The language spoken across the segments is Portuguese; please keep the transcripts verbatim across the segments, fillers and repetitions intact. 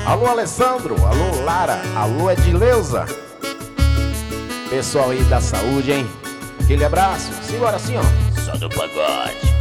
Alô Alessandro, alô Lara, alô Edileuza. Pessoal aí da saúde, hein? Aquele abraço, simbora assim, ó. Só do pagode.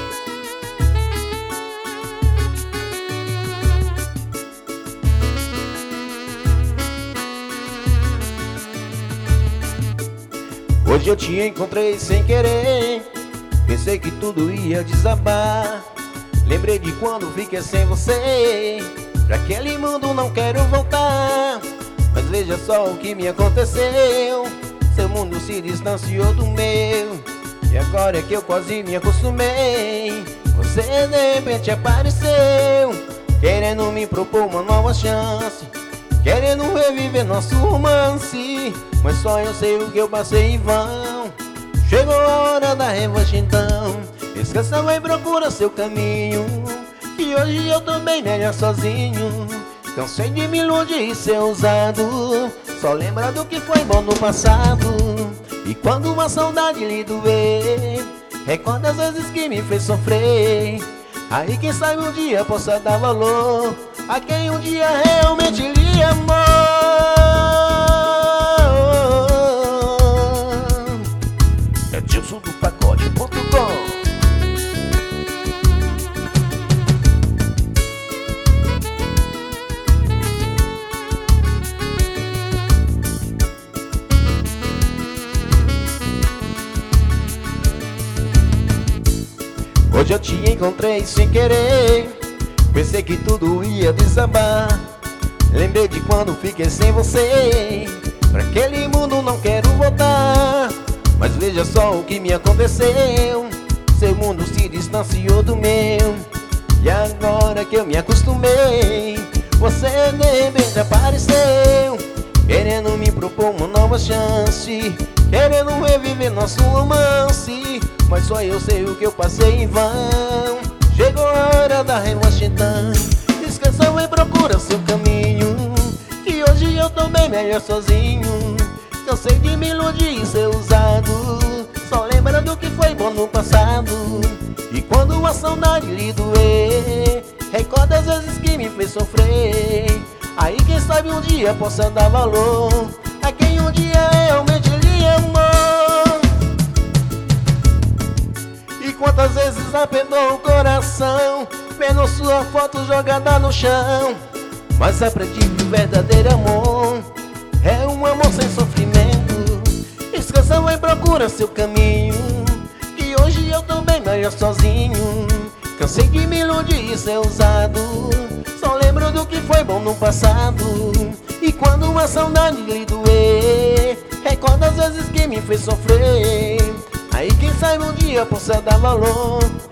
Hoje eu te encontrei sem querer, pensei que tudo ia desabar. Lembrei de quando fiquei sem você, pra aquele mundo não quero voltar. Mas veja só o que me aconteceu, seu mundo se distanciou do meu, e agora é que eu quase me acostumei. Você de repente apareceu, querendo me propor uma nova chance, querendo reviver nosso romance. Mas só eu sei o que eu passei em vão. Chegou a hora da revanche então, esqueça, vai procura seu caminho, que hoje eu tô bem melhor sozinho. Cansei de me iludir e ser ousado, só lembra do que foi bom no passado. E quando uma saudade lhe doer, recorda as vezes que me fez sofrer. Aí quem sabe um dia possa dar valor a quem um dia realmente lhe amou. Edilson do pagode ponto com. Hoje eu te encontrei sem querer, pensei que tudo ia desabar. Lembrei de quando fiquei sem você, pra aquele mundo não quero voltar. Mas veja só o que me aconteceu, seu mundo se distanciou do meu, e agora que eu me acostumei, você de repente apareceu, querendo me propor uma nova chance, querendo reviver nosso romance. Mas só eu sei o que eu passei em vão. Chegou a hora da revanche então, esqueça e procura seu caminho, que hoje eu tô bem melhor sozinho. Cansei de me iludir e ser usado, só lembra do que foi bom no passado. E quando a saudade lhe doer, recorda as vezes que me fez sofrer. Aí quem sabe um dia possa dar valor a quem um dia realmente lhe amou. E quantas vezes apertou o coração vendo sua foto jogada no chão. Mas aprendi que o verdadeiro amor é um amor sem sofrimento. Esqueça, vai procura seu caminho, que hoje eu tô bem melhor sozinho. Cansei de me iludir e ser usado, só lembro do que foi bom no passado. E quando uma saudade lhe doer, recorda as vezes que me fez sofrer. Aí quem sabe um dia possa dar valor